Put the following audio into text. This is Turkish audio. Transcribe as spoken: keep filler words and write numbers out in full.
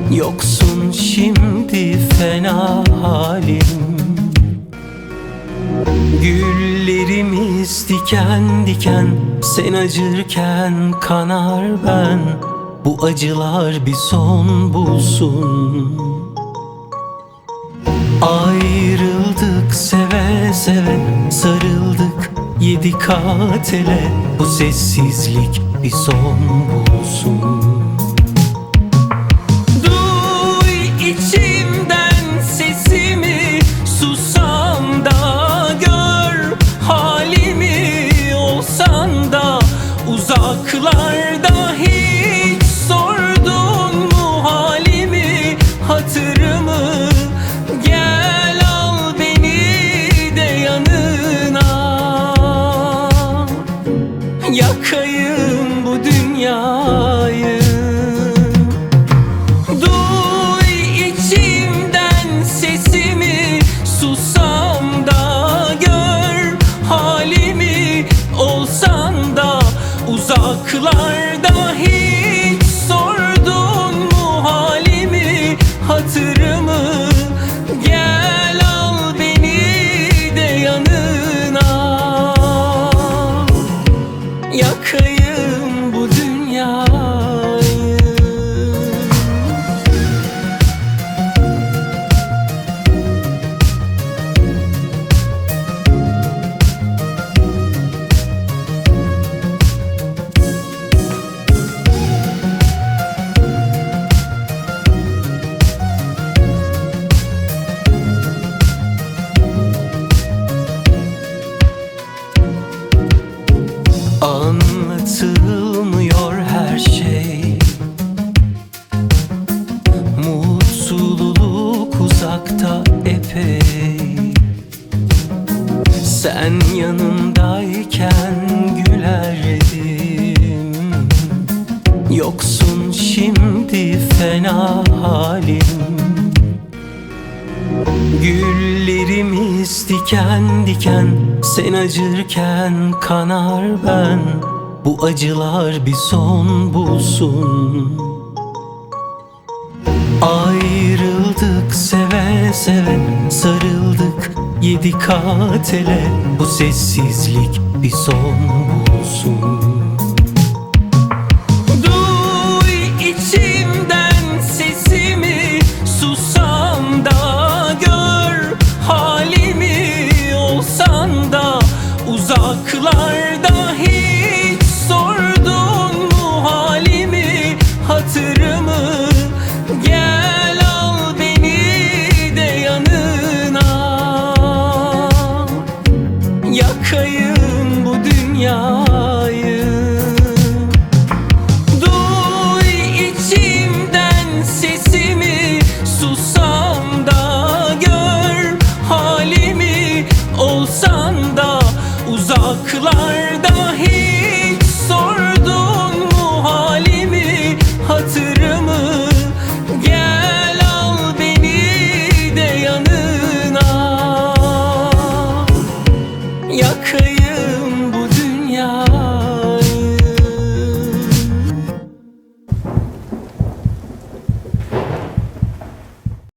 Yoksun şimdi fena halim. Güllerimiz diken diken, sen acırken kanar ben. Bu acılar bir son bulsun. Ayrıldık seve seve, sarıldık yedi kat ele. Bu sessizlik bir son bulsun. Duy içimden sesimi, susam da gör halimi. Olsan da uzaklarda hiç sordun mu halimi, hatırımı? Gel al beni de yanına, yakayım bu dünyayı. Duy içimden sesimi, susam da gör halimi. Olsan da uzaklarda hiç sordun mu halimi, hatırımı? Gel al beni de yanına, yakayım bu dünyayı. Anlatılmıyor her şey, mutluluk uzakta epey. Sen yanımdayken gülerdim. Yoksun şimdi fena halim. Güllerimiz diken diken, sen acırken kanar ben. Bu acılar bir son bulsun. Ayrıldık seve seve, sarıldık yedi kat ele. Bu sessizlik bir son bulsun.